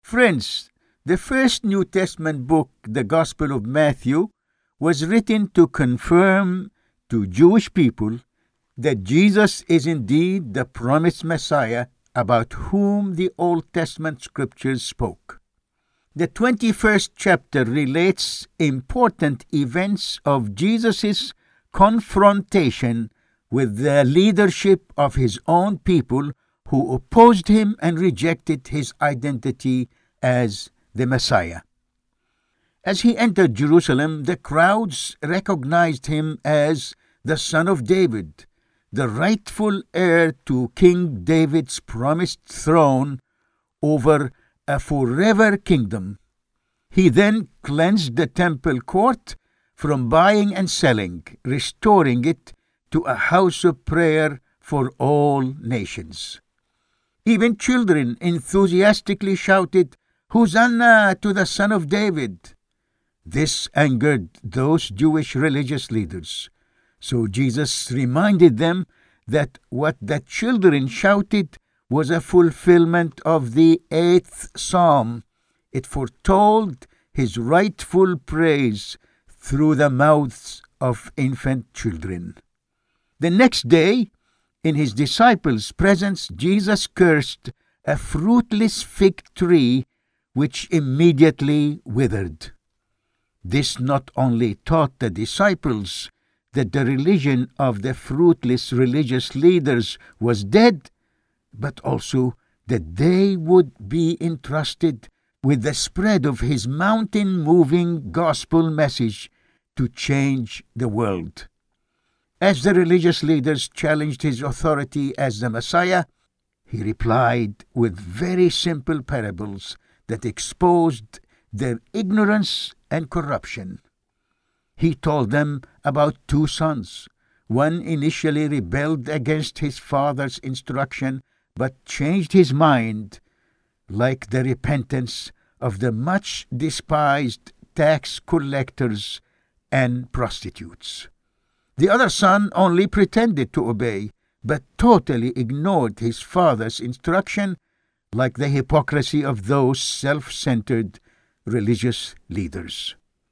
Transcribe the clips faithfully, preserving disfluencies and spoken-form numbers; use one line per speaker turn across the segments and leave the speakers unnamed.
Friends, the first New Testament book, the Gospel of Matthew, was written to confirm to Jewish people that Jesus is indeed the promised Messiah about whom the Old Testament scriptures spoke. The twenty-first chapter relates important events of Jesus' confrontation with the leadership of his own people who opposed him and rejected his identity as the Messiah. As he entered Jerusalem, the crowds recognized him as the Son of David, the rightful heir to King David's promised throne over a forever kingdom. He then cleansed the temple court from buying and selling, restoring it to a house of prayer for all nations. Even children enthusiastically shouted, "Hosanna to the Son of David!" This angered those Jewish religious leaders. So Jesus reminded them that what the children shouted was a fulfillment of the eighth Psalm. It foretold his rightful praise through the mouths of infant children. The next day, in his disciples' presence, Jesus cursed a fruitless fig tree which immediately withered. This not only taught the disciples that the religion of the fruitless religious leaders was dead, but also that they would be entrusted with the spread of his mountain-moving gospel message to change the world. As the religious leaders challenged his authority as the Messiah, he replied with very simple parables that exposed their ignorance and corruption. He told them about two sons. One initially rebelled against his father's instruction, but changed his mind, like the repentance of the much despised tax collectors and prostitutes. The other son only pretended to obey, but totally ignored his father's instruction, like the hypocrisy of those self-centered religious leaders.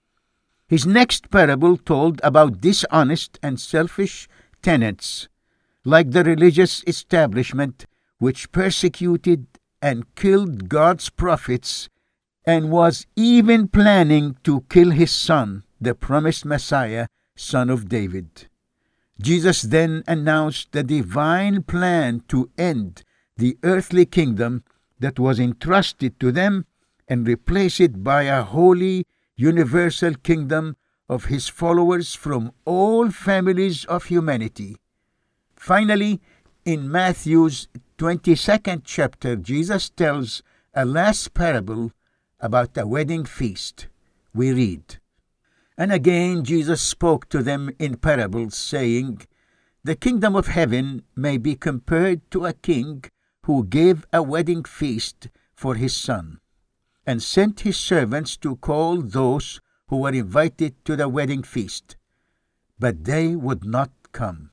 His next parable told about dishonest and selfish tenants, like the religious establishment which persecuted and killed God's prophets and was even planning to kill his son, the promised Messiah, son of David. Jesus then announced the divine plan to end the earthly kingdom that was entrusted to them and replace it by a holy, universal kingdom of his followers from all families of humanity. Finally, in Matthew's twenty-second chapter, Jesus tells a last parable about a wedding feast. We read, "And again Jesus spoke to them in parables, saying, The kingdom of heaven may be compared to a king who gave a wedding feast for his son, and sent his servants to call those who were invited to the wedding feast, but they would not come.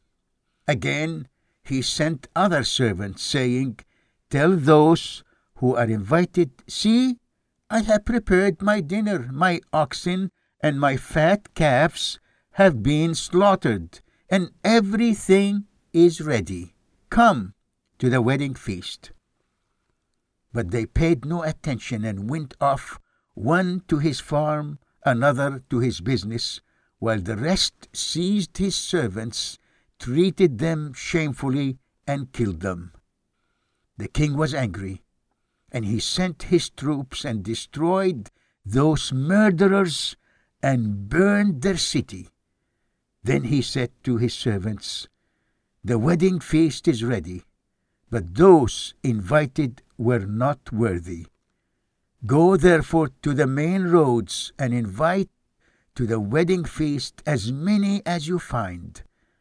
Again he sent other servants, saying, Tell those who are invited, See, I have prepared my dinner, my oxen and my fat calves have been slaughtered, and everything is ready. Come to the wedding feast. But they paid no attention and went off, one to his farm, another to his business, while the rest seized his servants, treated them shamefully, and killed them. The king was angry, and he sent his troops and destroyed those murderers and burned their city. Then he said to his servants, The wedding feast is ready, but those invited were not worthy. Go therefore to the main roads and invite to the wedding feast as many as you find.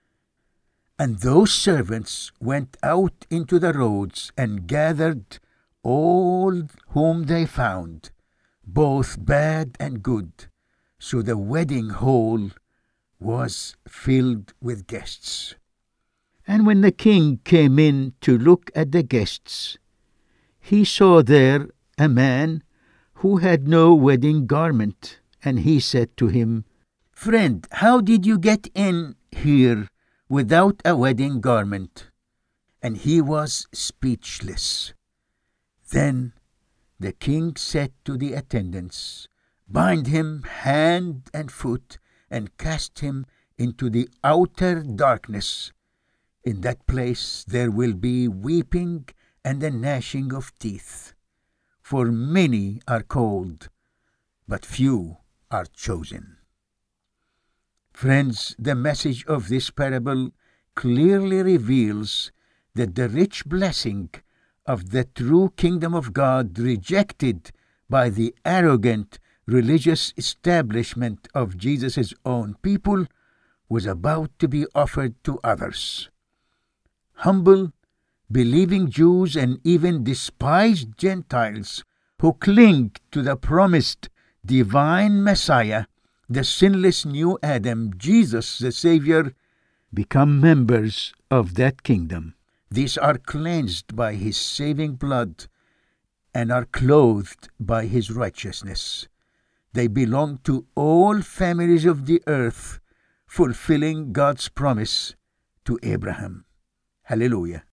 And those servants went out into the roads and gathered all whom they found, both bad and good. So the wedding hall was filled with guests. And when the king came in to look at the guests, he saw there a man who had no wedding garment. And he said to him, Friend, how did you get in here without a wedding garment? And he was speechless. Then the king said to the attendants, Bind him hand and foot, and cast him into the outer darkness. In that place there will be weeping and the gnashing of teeth. For many are called, but few are chosen. Friends, the message of this parable clearly reveals that the rich blessing of the true kingdom of God, rejected by the arrogant religious establishment of Jesus' own people, was about to be offered to others. Humble, believing Jews and even despised Gentiles who cling to the promised divine Messiah, the sinless new Adam, Jesus the Savior, become members of that kingdom. These are cleansed by his saving blood and are clothed by his righteousness. They belong to all families of the earth, fulfilling God's promise to Abraham. Hallelujah.